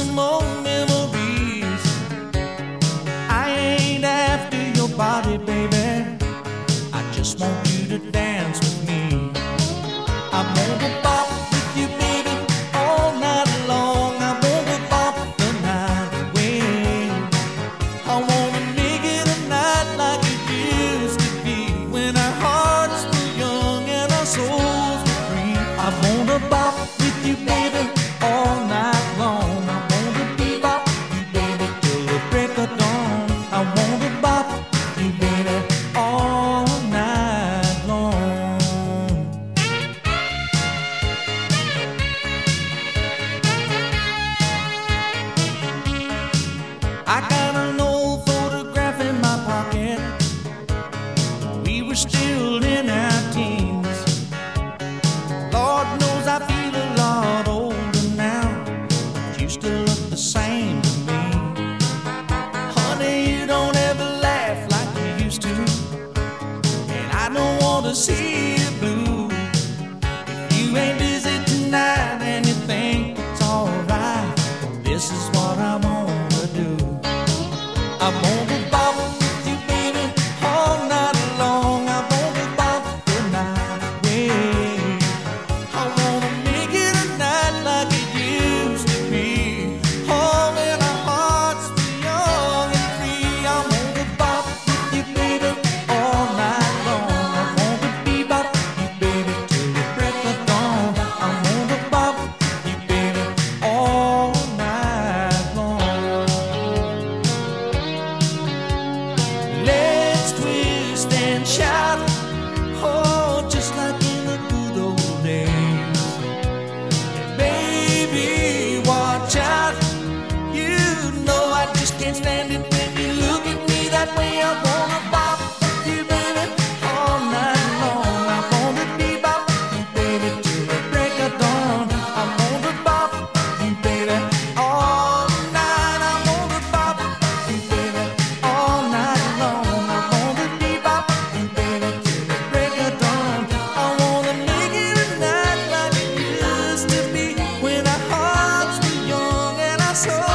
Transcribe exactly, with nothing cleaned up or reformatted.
some old memories. I ain't after your body, baby. I just want you to dance with me. I'm gonna bop with you, baby, all night long. I'm gonna bop the night away. I wanna make it a night like it used to be, when our hearts were young and our souls were free. I'm gonna bop with you, baby, all night long. I'm gonna bebop you, baby, till the break of dawn. I wanna bop you, baby, all night long. I got an old photograph in my pocket. We were still in our teens. Lord knows I feel a lot older now, but you still look the same to me. Honey, you don't ever laugh like you used to, and I don't want to see you blue. If you ain't busy tonight and you think it's alright, this is what I wanna do. I'm gonna bop with you, baby, all night long. I'm gonna bop the night away. I wanna make it a night like it used to be, oh, when our hearts were young and free. I'm gonna bop with you, baby, all night long. I'm gonna bebop you, baby, till the break of dawn. I'm gonna bop you, baby, all night long. Let's twist and shout, oh, just like in the good old days. Baby, watch out, you know I just can't stand it when you look at me that way. I wanna bop with you, baby, all night long. I'm gonna bebop you, baby, till the break of dawn. I'm gonna bop you, baby, all night. I'm gonna bop you, baby, all night long. I'm gonna bebop you, baby, till the break of dawn. I wanna make it a night like it used to be, when our hearts were young and our souls